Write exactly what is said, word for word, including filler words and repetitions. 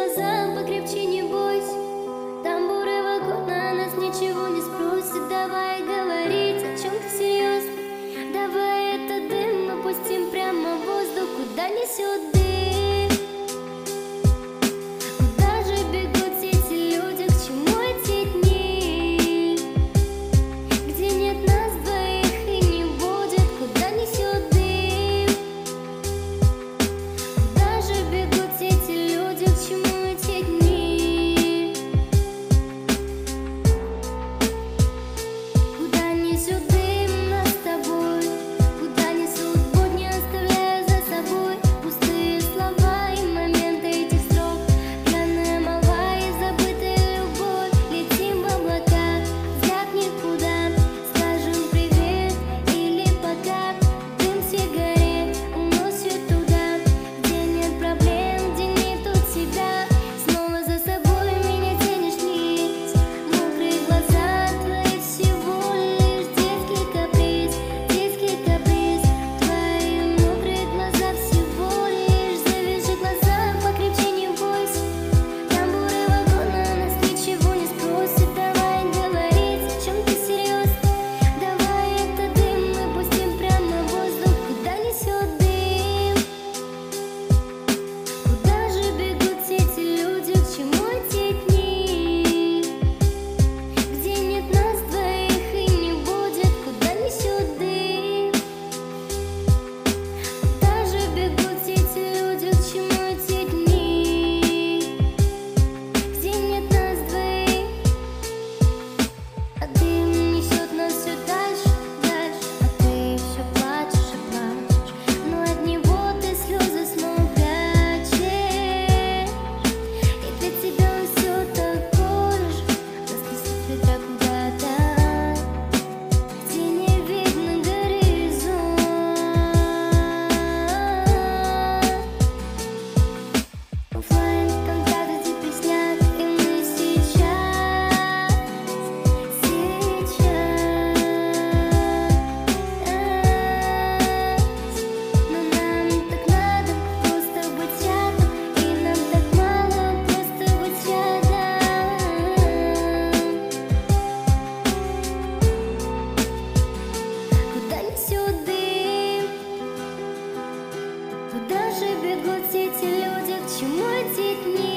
глаза, покрепче не бойся. Тамбуры вагона нас ничего не спросят. Давай говорить о чем-то серьезно. Давай этот дым мы пустим прямо в воздух, куда несет дым. Куда же бегут эти люди, к чему эти дни, где нет нас двоих и не будет, куда несет дым. Куда же бегут эти люди, к чему эти дни, куда несет дым нас с тобой, куда несут будни, оставляя за собой пустые слова и моменты этих строк. Пьяная молва и забытая любовь. Летим в облака, взгляд никуда. Скажем привет или пока. Дым сигарет уносит туда, где нет проблем, где нету тебя. Снова за собой меня тянешь вниз. Мокрые глаза твои всего лишь детский каприз, детский каприз. Твои мокрые глаза всего лишь. Завяжи глаза, покрепче не бойся. Тамбуры вагона нас ничего не спросят. Давай говорить о чем-то серьезно. Давай этот дым мы пустим прямо в воздух, куда несет дым. Куда же бегут эти люди, к чему эти дни, где нет нас двоих и не будет, куда несет дым. Куда же бегут эти люди, к чему эти дни, где нет нас двоих. А дым несет нас все дальше, дальше. А ты все плачешь и плачешь, но от него ты слезы снова прячешь. И для тебя он все такой же. Нас несет ветра куда-то, где не видно горизонт. Оффлайн, контакты, депресняк, и мы сейчас, сейчас. Но нам так надо просто быть рядом, и нам так мало просто быть рядом. Куда несет дым? Куда же бегут эти люди, к чему эти дни?